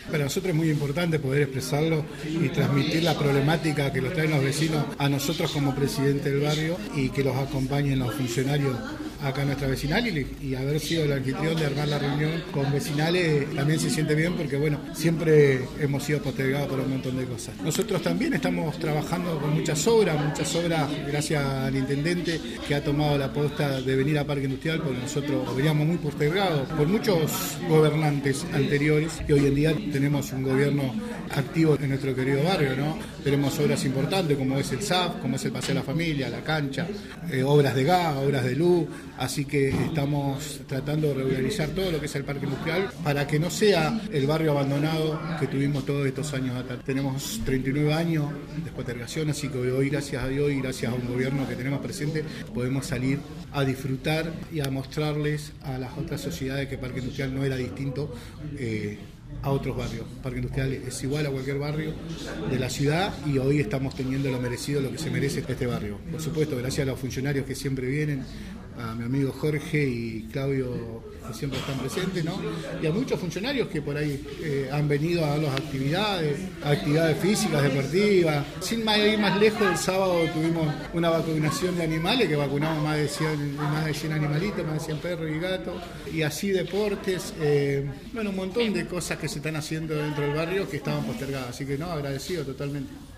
Para nosotros es muy importante poder expresarlo y transmitir la problemática que los traen los vecinos a nosotros como presidente del barrio y que los acompañen los funcionarios acá en nuestra vecinal y haber sido el anfitrión de armar la reunión con vecinales también se siente bien porque bueno, siempre hemos sido postergados por un montón de cosas. Nosotros también estamos trabajando con muchas obras gracias al intendente que ha tomado la posta de venir a Parque Industrial porque nosotros veníamos muy postergados por muchos gobernantes anteriores y hoy en día tenemos un gobierno activo en nuestro querido barrio, ¿no? Tenemos obras importantes como es el SAF, como es el Paseo de la Familia, la cancha, obras de gas, obras de luz, así que estamos tratando de regularizar todo lo que es el Parque Industrial para que no sea el barrio abandonado que tuvimos todos estos años atrás. Tenemos 39 años de postergación, así que hoy, gracias a Dios y gracias a un gobierno que tenemos presente, podemos salir a disfrutar y a mostrarles a las otras sociedades que Parque Industrial no era distinto a otros barrios. Parque Industrial es igual a cualquier barrio de la ciudad y hoy estamos teniendo lo merecido, lo que se merece este barrio. Por supuesto, gracias a los funcionarios que siempre vienen, a mi amigo Jorge y Claudio que siempre están presentes, ¿no? Y a muchos funcionarios que por ahí han venido a dar las actividades físicas, deportivas. Sin ir más lejos, el sábado tuvimos una vacunación de animales, que vacunamos más de 100 animalitos, más de 100 perros y gatos, y así deportes, un montón de cosas que se están haciendo dentro del barrio que estaban postergadas, así que no, agradecido totalmente.